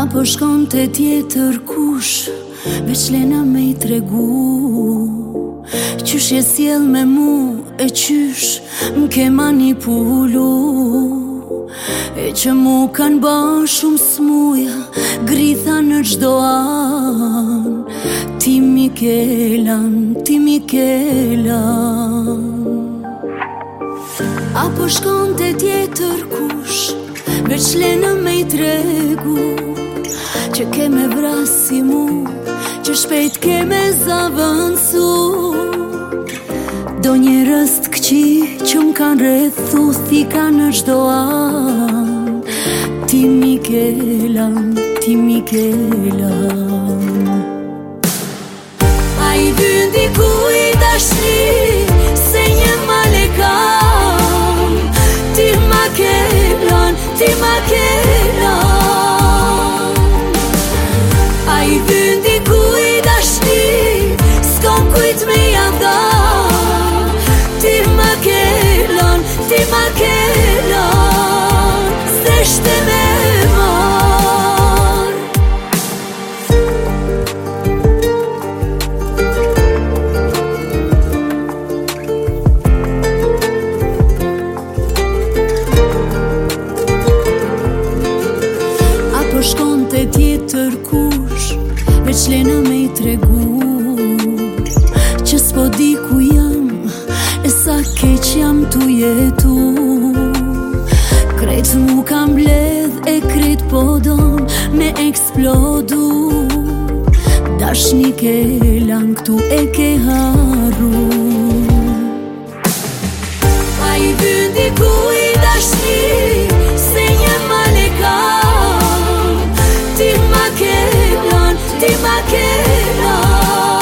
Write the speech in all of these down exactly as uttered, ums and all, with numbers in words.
Apo shkon të tjetër kush, veç lena me i tregu qysh je sjell me mu e qysh m'ke manipulu, e që mu kan ba shumë smuja, gritha në gjdo an. Ti Mikelan, ti Mikelan. Apo shkon të tjetër kush, veç lena me i tregu që ke me vrasi mu, që shpejt ke me zavënsu. Do një rëst këqi që m'kan rrethu, thika në gjdo an. Ti Mikelan, ti Mikelan. A i vyn dikuj dashni, se një male kam. Ti Mikelan, ti Mikelan. A i vyn dikuj dashni, s'kom kujt me janda. Ti Mikelan, ti Mikelan, s'deshte me mar. Apo shkon të tjetër kush, veç lena me i tregu që s'po di ku jam, e sa keq jam tu jetu. Krejt mu kam bledh e krejt po don me eksplodu. Dashni Kelan këtu e ke haru. A i vyn dikuj dashni, se një male kam. Ti Mikelan, ti Mikelan.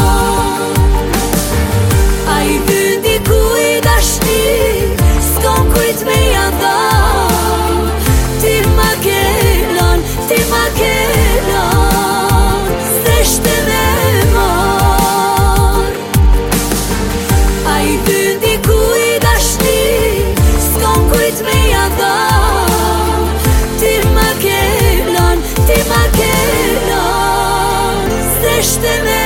A i vyn dikuj dashni, s'kom kujt me janda. Ti Mikelan, ti Mikelan, s'deshte me mar. A i vyn dikuj dashni, s'kom kujt me janda. Ti Mikelan, ti Mikelan, s'deshte me